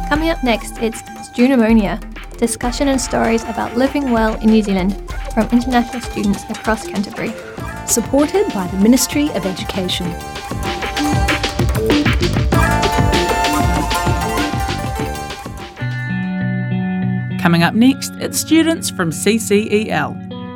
Coming up next, it's Stu Pneumonia, discussion and stories about living well in New Zealand from international students across Canterbury. Supported by the Ministry of Education. Coming up next, it's students from CCEL.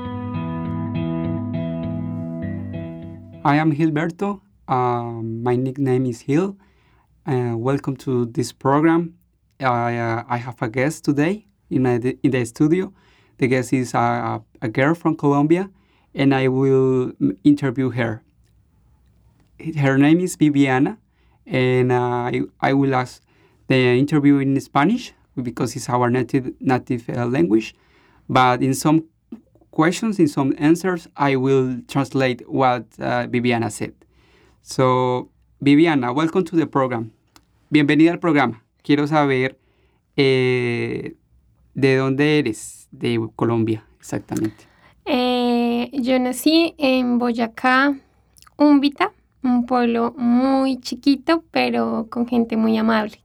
I am Gilberto. My nickname is Gil. Welcome to this program. I have a guest today in the studio. The guest is a girl from Colombia, and I will interview her. Her name is Viviana, and I will ask the interview in Spanish because it's our native language. But in some questions, in some answers, I will translate what Viviana said. So, Viviana, welcome to the program. Bienvenida al programa. Quiero saber de dónde eres, de Colombia, exactamente. Yo nací en Boyacá, Úmbita, un pueblo muy chiquito, pero con gente muy amable.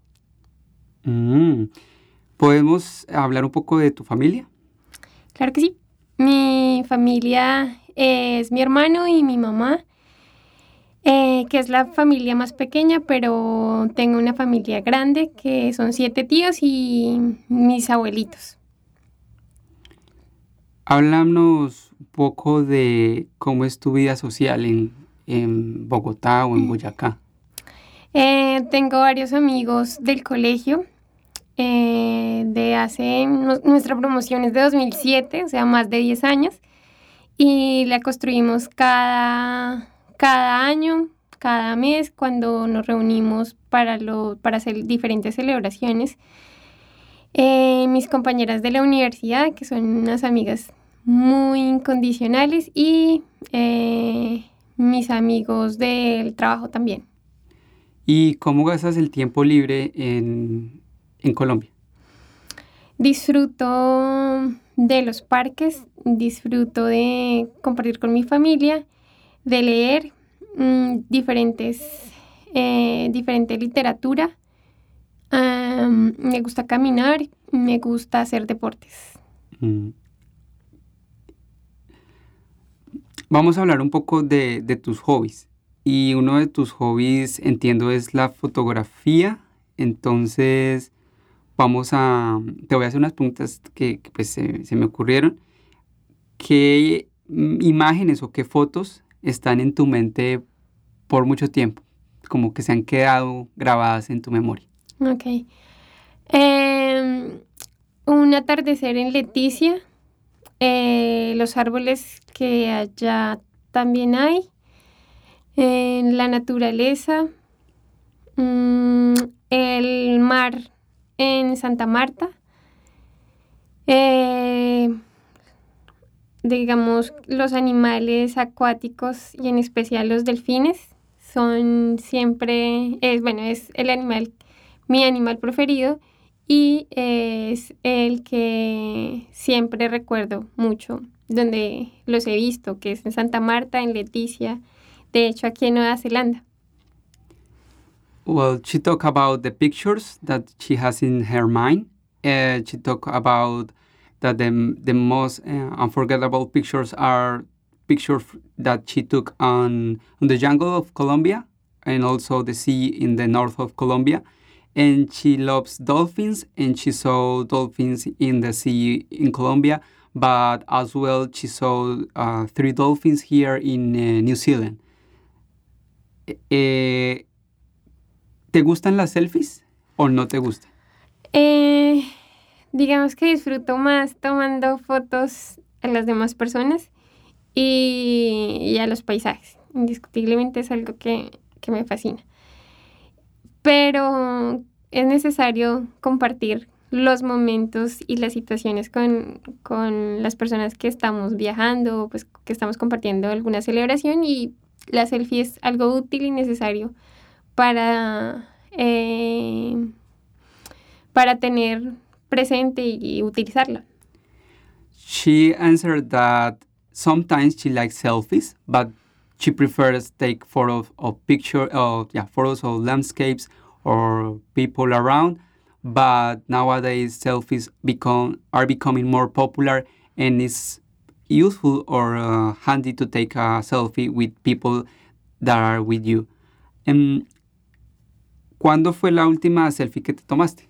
¿Podemos hablar un poco de tu familia? Claro que sí. Mi familia es mi hermano y mi mamá, que es la familia más pequeña, pero tengo una familia grande, que son 7 tíos y mis abuelitos. Háblanos un poco de cómo es tu vida social en Bogotá o en Boyacá. Tengo varios amigos del colegio. Nuestra promoción es de 2007, o sea, más de 10 años, y la construimos cada año, cada mes, cuando nos reunimos para hacer diferentes celebraciones. Mis compañeras de la universidad, que son unas amigas muy incondicionales, y mis amigos del trabajo también. ¿Y cómo gastas el tiempo libre en Colombia? Disfruto de los parques, disfruto de compartir con mi familia, de leer diferente literatura. Me gusta caminar, me gusta hacer deportes. Vamos a hablar un poco de tus hobbies. Y uno de tus hobbies, entiendo, es la fotografía. Entonces, te voy a hacer unas preguntas que pues, se me ocurrieron. ¿Qué imágenes o qué fotos están en tu mente por mucho tiempo? Como que se han quedado grabadas en tu memoria. Ok. Un atardecer en Leticia. Los árboles que allá también hay. La naturaleza. El mar en Santa Marta. Digamos, los animales acuáticos y en especial los delfines son siempre, es mi animal preferido y es el que siempre recuerdo mucho, donde los he visto, que es en Santa Marta, en Leticia, de hecho aquí en Nueva Zelanda. Well, she talked about the pictures that she has in her mind. She talked about that the most unforgettable pictures are pictures that she took on the jungle of Colombia and also the sea in the north of Colombia. And she loves dolphins, and she saw dolphins in the sea in Colombia, but as well she saw 3 dolphins here in New Zealand. ¿Te gustan las selfies o no te gustan? Digamos que disfruto más tomando fotos a las demás personas y a los paisajes. Indiscutiblemente es algo que me fascina. Pero es necesario compartir los momentos y las situaciones con las personas que estamos viajando, pues que estamos compartiendo alguna celebración, y la selfie es algo útil y necesario para tener presente y utilizarla. She answered that sometimes she likes selfies, but she prefers take photos of landscapes or people around. but nowadays selfies are becoming more popular, and it's useful or handy to take a selfie with people that are with you. ¿Cuándo fue la última selfie que te tomaste?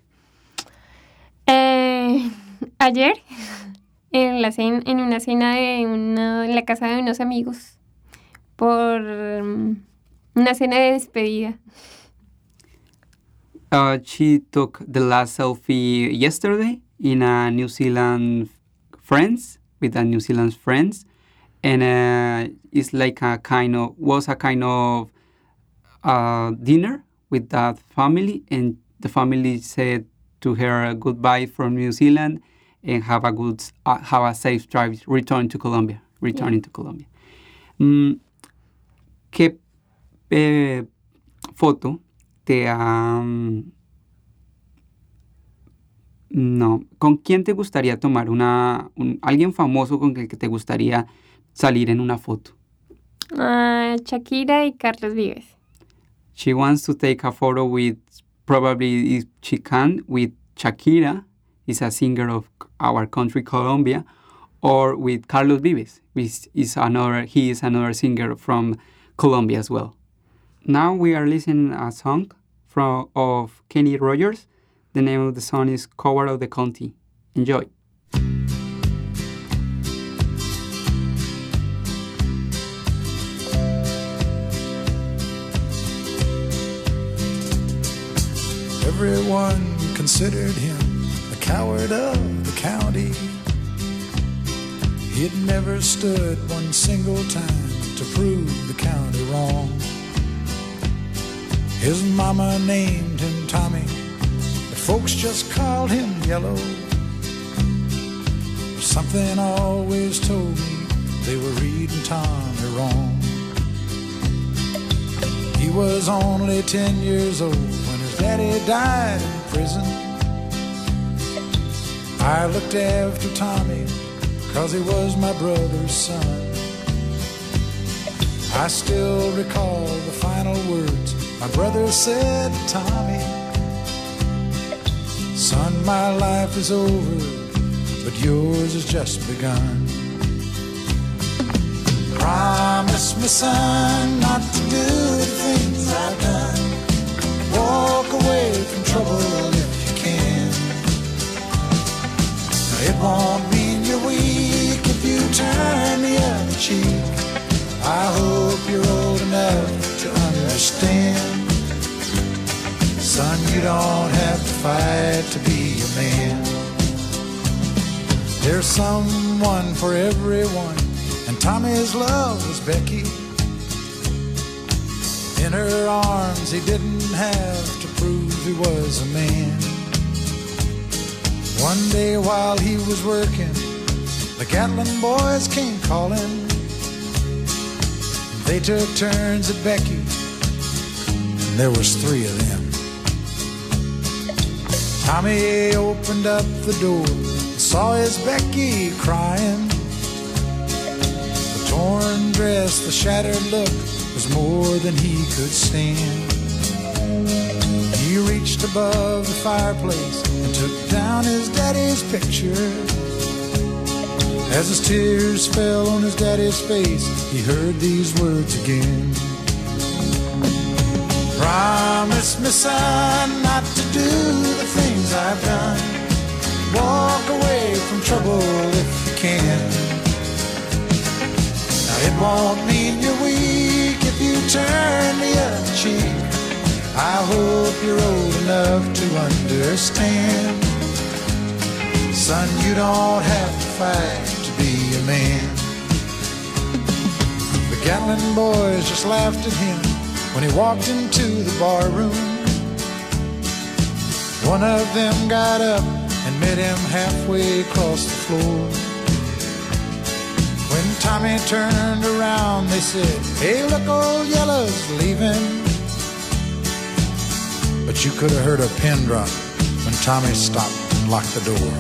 Ayer, en una cena en la casa de unos amigos, por una cena de despedida. She took the last selfie yesterday in a New Zealand friends, with a New Zealand friends, and it's like a kind of dinner with that family, and the family said to her goodbye from New Zealand and have a safe drive returning to Colombia. ¿Qué foto ¿con quién te gustaría tomar alguien famoso con el que te gustaría salir en una foto? Shakira y Carlos Vives. She wants to take a photo with, probably if she can, with Shakira, is a singer of our country, Colombia, or with Carlos Vives, which is another singer from Colombia as well. Now we are listening a song of Kenny Rogers. The name of the song is Cover of the County. Enjoy. Everyone considered him the coward of the county. He'd never stood one single time to prove the county wrong. His mama named him Tommy, but folks just called him Yellow. But something always told me they were reading Tommy wrong. He was only 10 years old when his daddy died in prison. I looked after Tommy 'cause he was my brother's son. I still recall the final words my brother said to Tommy. Son, my life is over, but yours has just begun. Promise me, son, not to do the things I've done. Walk away from trouble if you can. Now, it won't mean you're weak if you turn the other cheek. I hope you're old enough to understand. Son, you don't have to fight to be a man. There's someone for everyone, and Tommy's love was Becky. In her arms he didn't have to prove he was a man. One day while he was working, the Gatlin boys came calling. They took turns at Becky, and there was 3 of them. Tommy opened up the door and saw his Becky crying. The torn dress, the shattered look was more than he could stand. He reached above the fireplace and took down his daddy's picture. As his tears fell on his daddy's face, he heard these words again. Promise me, son, not to do the things I've done. Walk away from trouble if you can. Now, it won't mean you're weak if you turn the other cheek. I hope you're old enough to understand. Son, you don't have to fight to be a man. The Gatlin boys just laughed at him when he walked into the bar room. One of them got up and met him halfway across the floor. When Tommy turned around, they said, "Hey, look, old Yellow's leaving." But you could have heard a pin drop when Tommy stopped and locked the door.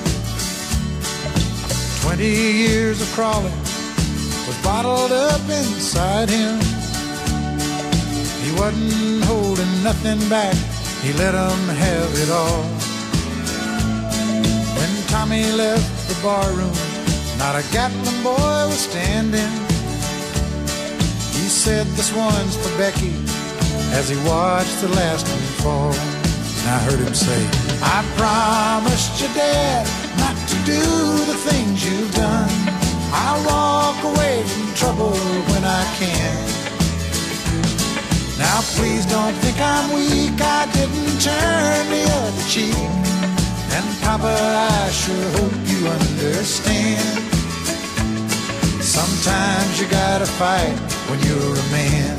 20 years of crawling was bottled up inside him. He wasn't holding nothing back, he let them have it all. Tommy left the barroom, not a Gatlin boy was standing. He said, "This one's for Becky," as he watched the last one fall. And I heard him say, "I promised your dad not to do the things you've done. I'll walk away from trouble when I can. Now please don't think I'm weak, I didn't turn the other cheek. And Papa, I sure hope you understand. Sometimes you gotta fight when you're a man."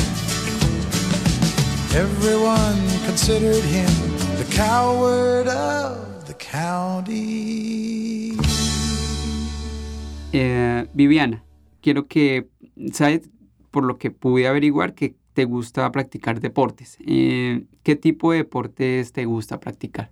Everyone considered him the coward of the county. Viviana, quiero que, ¿sabes? Por lo que pude averiguar, que te gusta practicar deportes. ¿Qué tipo de deportes te gusta practicar?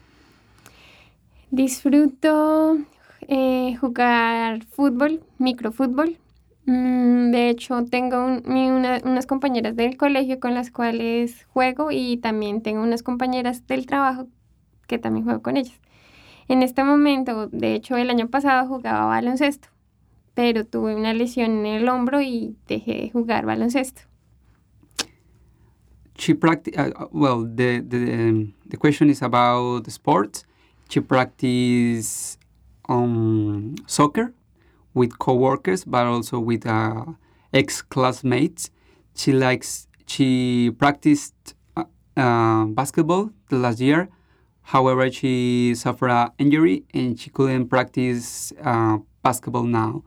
Disfruto jugar fútbol, microfútbol. De hecho, tengo unas compañeras del colegio con las cuales juego y también tengo unas compañeras del trabajo que también juego con ellas. En este momento, de hecho, el año pasado jugaba baloncesto, pero tuve una lesión en el hombro y dejé de jugar baloncesto. The question is about the sports. She practices soccer with coworkers, but also with ex-classmates. She practiced basketball the last year. However, she suffered an injury and she couldn't practice basketball now.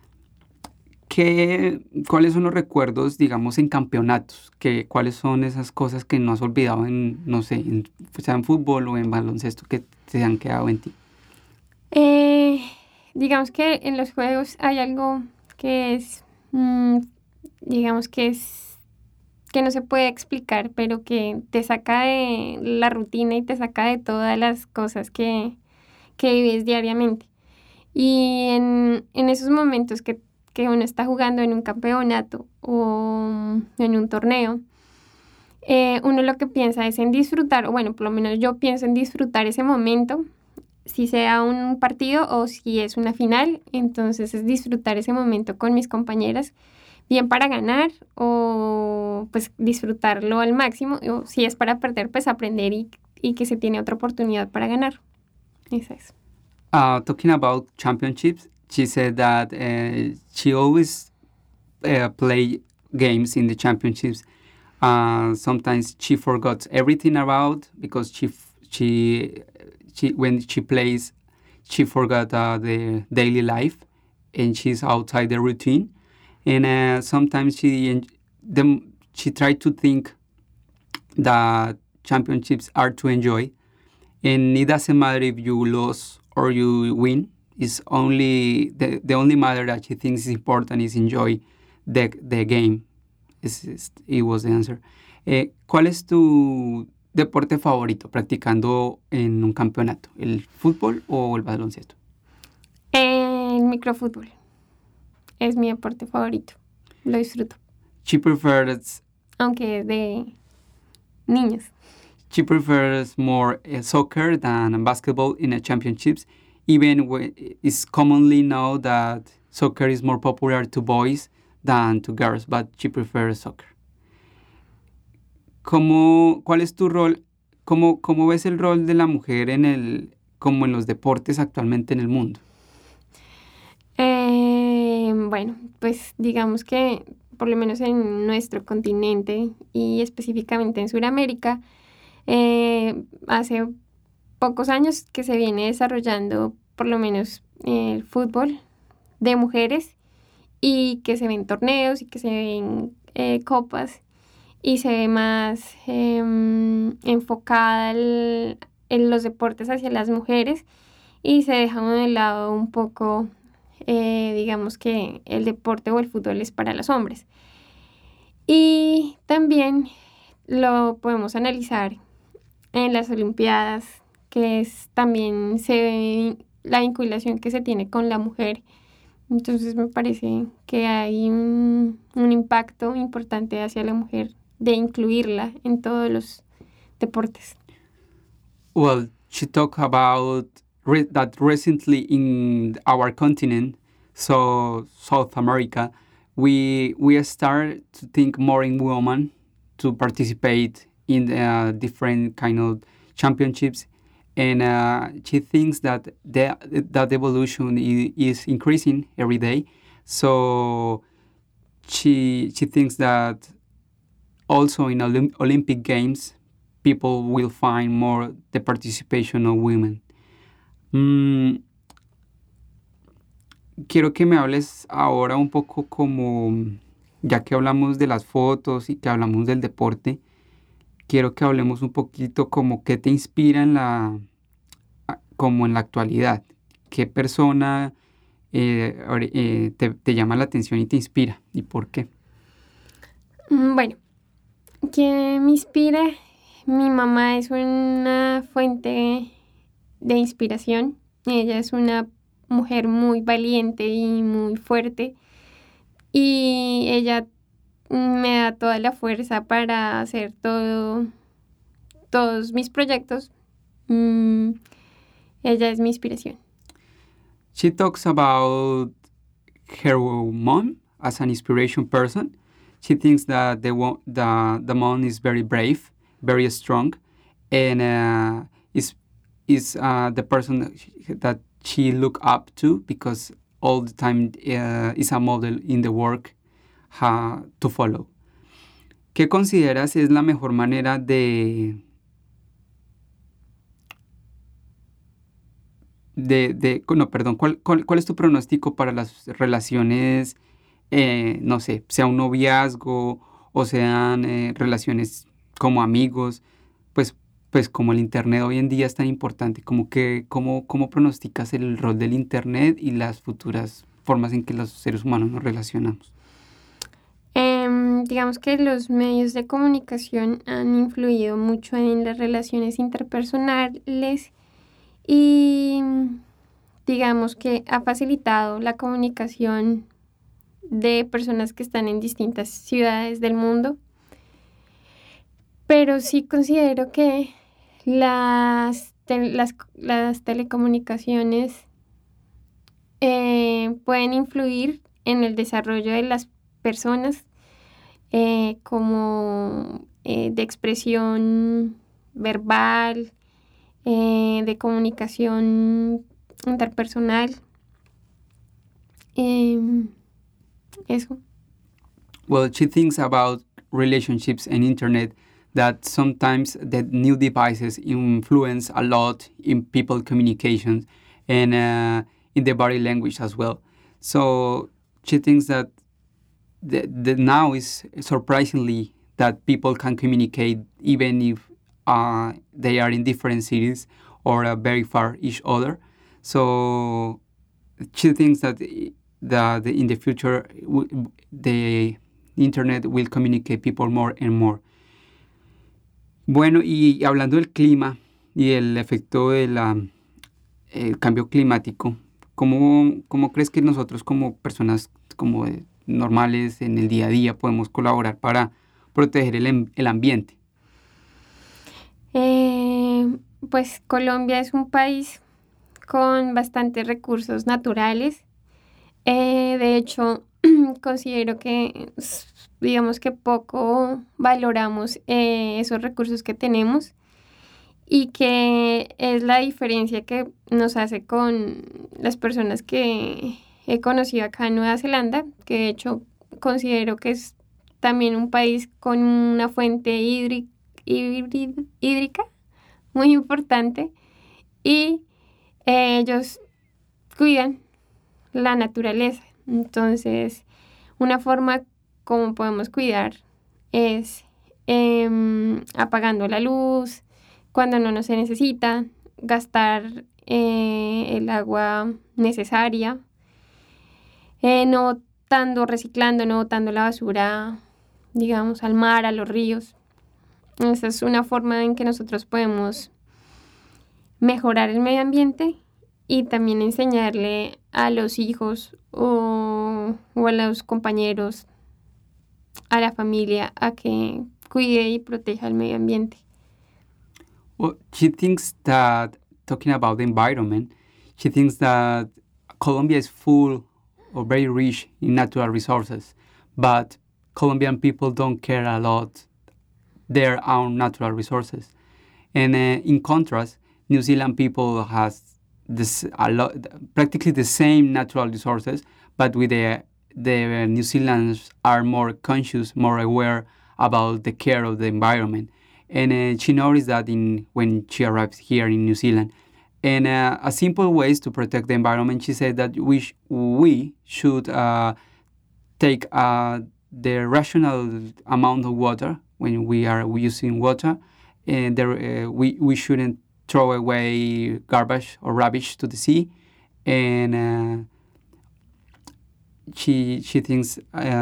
¿Cuáles son los recuerdos, digamos, en campeonatos? ¿Cuáles son esas cosas que no has olvidado sea en fútbol o en baloncesto, que se han quedado en ti? Digamos que en los juegos hay algo que es, que no se puede explicar, pero que te saca de la rutina y te saca de todas las cosas que vives diariamente. Y en esos momentos que uno está jugando en un campeonato o en un torneo, uno lo que piensa es en disfrutar, o bueno, por lo menos yo pienso en disfrutar ese momento, si sea un partido o si es una final. Entonces es disfrutar ese momento con mis compañeras, bien para ganar o pues disfrutarlo al máximo, o si es para perder, pues aprender y que se tiene otra oportunidad para ganar. Eso es. Talking about championships, she said that she always play games in the championships. Sometimes she forgot everything about, because she when she plays, she forgot the daily life and she's outside the routine. And sometimes she tried to think that championships are to enjoy, and it doesn't matter if you lose or you win. It's only the only matter that she thinks is important is enjoy the game. It was the answer. ¿Cuál es tu deporte favorito practicando en un campeonato? ¿El fútbol o el baloncesto? El microfútbol es mi deporte favorito. Lo disfruto. She prefers... Aunque es de niños. She prefers more soccer than basketball in the championships, even when it's commonly known that soccer is more popular to boys than to girls, but she prefers soccer. ¿Cuál es tu rol? ¿Cómo ves el rol de la mujer como en los deportes actualmente en el mundo? Bueno, pues digamos que por lo menos en nuestro continente y específicamente en Sudamérica, hace pocos años que se viene desarrollando por lo menos el fútbol de mujeres, y que se ven torneos y que se ven copas, y se ve más enfocada en los deportes hacia las mujeres, y se deja de lado un poco, digamos que el deporte o el fútbol es para los hombres. Y también lo podemos analizar en las Olimpiadas, que también se ve la vinculación que se tiene con la mujer. Entonces me parece que hay un impacto importante hacia la mujer de incluirla en todos los deportes. Well, she talked about that recently in our continent, so South America, we start to think more in women to participate in different kind of championships, and she thinks that that evolution is increasing every day. So she thinks that also in Olympic Games, people will find more the participation of women. Quiero que me hables ahora un poco como, ya que hablamos de las fotos y que hablamos del deporte, quiero que hablemos un poquito como qué te inspira como en la actualidad. ¿Qué persona te llama la atención y te inspira? ¿Y por qué? Bueno, que me inspira, mi mamá es una fuente de inspiración. Ella es una mujer muy valiente y muy fuerte, y ella me da toda la fuerza para hacer todos mis proyectos. Ella es mi inspiración. She talks about her mom as an inspiration person. She thinks that the mom is very brave, very strong, and is the person that she look up to, because all the time is a model in the work to follow. ¿Qué consideras es la mejor manera ¿Cuál es tu pronóstico para las relaciones, no sé, sea un noviazgo o sean relaciones como amigos, pues como el internet hoy en día es tan importante, ¿cómo pronosticas el rol del internet y las futuras formas en que los seres humanos nos relacionamos? Digamos que los medios de comunicación han influido mucho en las relaciones interpersonales y digamos que ha facilitado la comunicación de personas que están en distintas ciudades del mundo. Pero sí considero que las telecomunicaciones pueden influir en el desarrollo de las personas como de expresión verbal, de comunicación interpersonal. Eso. Well, she thinks about relationships and internet, that sometimes the new devices influence a lot in people communications and in the body language as well. So she thinks that the now is surprisingly that people can communicate even if they are in different cities or very far each other. So she thinks that in the future the internet will communicate people more and more. Bueno, y hablando del clima y el efecto del cambio climático, ¿cómo crees que nosotros como personas normales en el día a día podemos colaborar para proteger el ambiente? Pues Colombia es un país con bastantes recursos naturales. De hecho, considero que digamos que poco valoramos esos recursos que tenemos, y que es la diferencia que nos hace con las personas que he conocido acá en Nueva Zelanda, que de hecho considero que es también un país con una fuente hídrica muy importante, y ellos cuidan la naturaleza. Entonces, una forma como podemos cuidar es apagando la luz cuando no se necesita, gastar el agua necesaria, no botando, reciclando, no botando la basura, digamos, al mar, a los ríos. Esa es una forma en que nosotros podemos mejorar el medio ambiente y también enseñarle a los hijos o a los compañeros, a la familia, a que cuide y proteja el medio ambiente. Well, she thinks that talking about the environment, She thinks that Colombia is full or very rich in natural resources, but Colombian people don't care a lot their own natural resources. And in contrast, New Zealand people has practically the same natural resources, but with the New Zealanders are more conscious, more aware about the care of the environment. And she noticed that when she arrived here in New Zealand. And a simple ways to protect the environment, she said that we should take the rational amount of water when we are using water, and we shouldn't throw away garbage or rubbish to the sea. And she thinks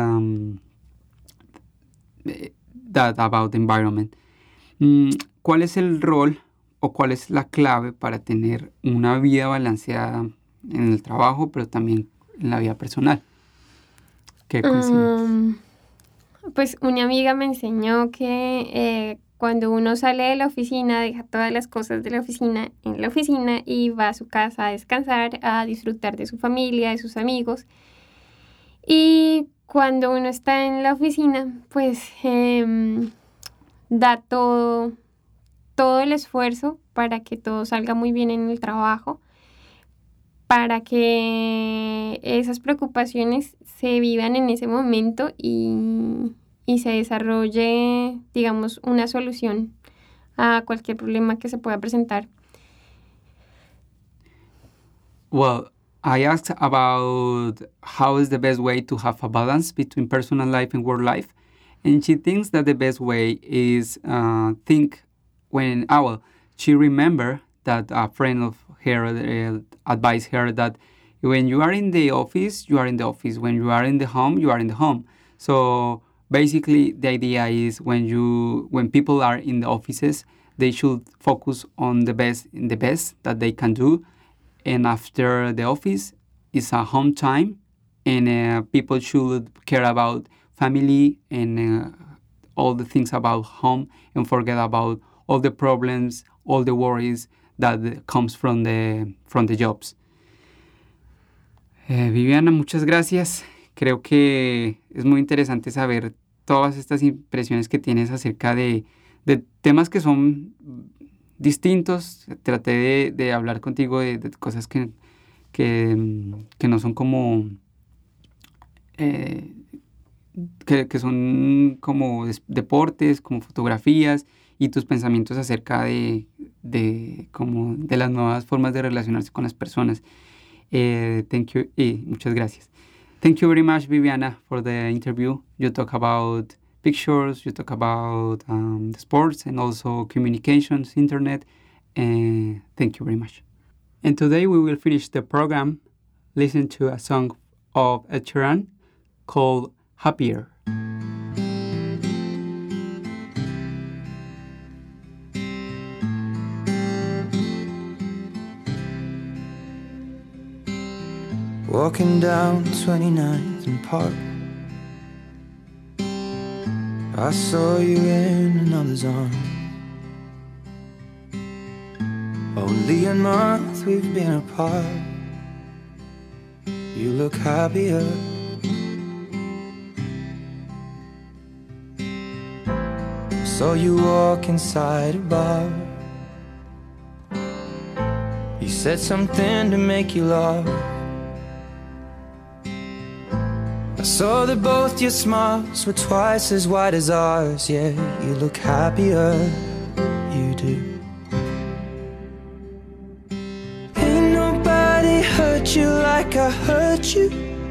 that about the environment. ¿Cuál es el rol o cuál es la clave para tener una vida balanceada en el trabajo, pero también en la vida personal? ¿Qué consideras? Pues una amiga me enseñó que cuando uno sale de la oficina, deja todas las cosas de la oficina en la oficina y va a su casa a descansar, a disfrutar de su familia, de sus amigos. Y cuando uno está en la oficina, pues da todo el esfuerzo para que todo salga muy bien en el trabajo, para que esas preocupaciones se vivan en ese momento y se desarrolle, digamos, una solución a cualquier problema que se pueda presentar. Well, I asked about how is the best way to have a balance between personal life and work life. And she thinks that the best way is she remembered that a friend of her advised her that when you are in the office, you are in the office. When you are in the home, you are in the home. So basically, the idea is when people are in the offices, they should focus on the best that they can do. And after the office, it's a home time, and people should care about family and all the things about home and forget about all the problems, all the worries that comes from the jobs. Viviana, muchas gracias. Creo que es muy interesante saber todas estas impresiones que tienes acerca de temas que son distintos. Traté de hablar contigo de cosas que no son como que son como deportes, como fotografías, y tus pensamientos acerca de las nuevas formas de relacionarse con las personas. Thank you, muchas gracias. Thank you very much, Viviana, for the interview. You talk about pictures, you talk about the sports and also communications, internet. Thank you very much. And today we will finish the program listening to a song of Ed Sheeran called Happier. Walking down 29th and Park, I saw you in another's arms. Only a month we've been apart. You look happier. Saw you walk inside a bar. You said something to make you laugh. I saw that both your smiles were twice as wide as ours. Yeah, you look happier, you do. Ain't nobody hurt you like I hurt you.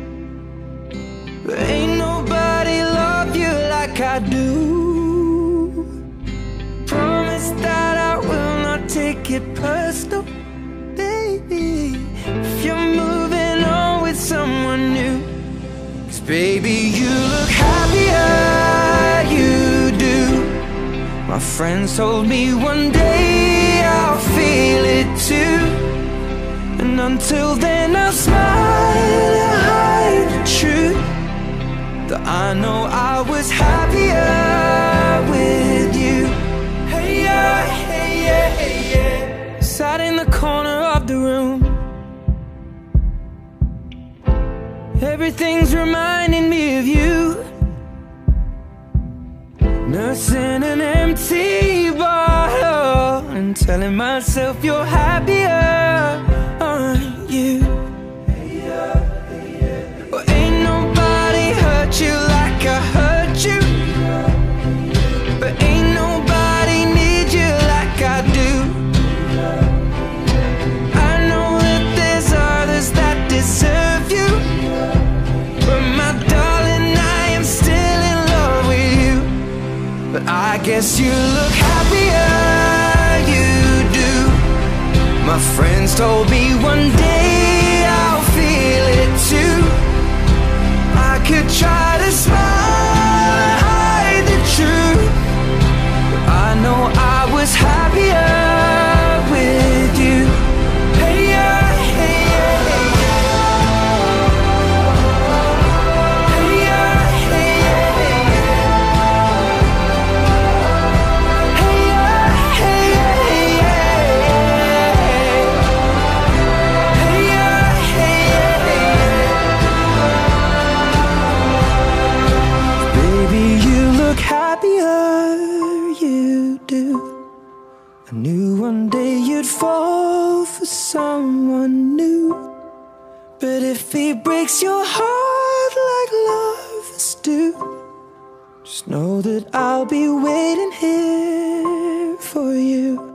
Ain't nobody love you like I do. Promise that I will not take it personal, baby, if you're moving on with someone new. Baby, you look happier, you do. My friends told me one day I'll feel it too. And until then I'll smile and hide the truth, that I know I was happier with you. Hey yeah, hey yeah, hey yeah. Sat in the corner of the room, everything's reminding me of you. Nursing an empty bottle and telling myself you're happier, aren't you? Well, ain't nobody hurt you like I hurt you, but ain't nobody need you like I do. I know that there's others that deserve you, but my darling, I am still in love with you. But I guess you look happier, you do. My friends told me one day I'll feel it too. I could try to smile and hide the truth, but I know I was happier with you. Hey, yeah, hey, yeah, hey, yeah. Hey, yeah, hey, yeah, hey, yeah. Hey, yeah, hey, yeah, hey, yeah. Hey, yeah, hey, yeah, hey, yeah. Baby, you look happier, you do. I knew one day you'd fall for someone new, but if he breaks your heart like lovers do, just know that I'll be waiting here for you.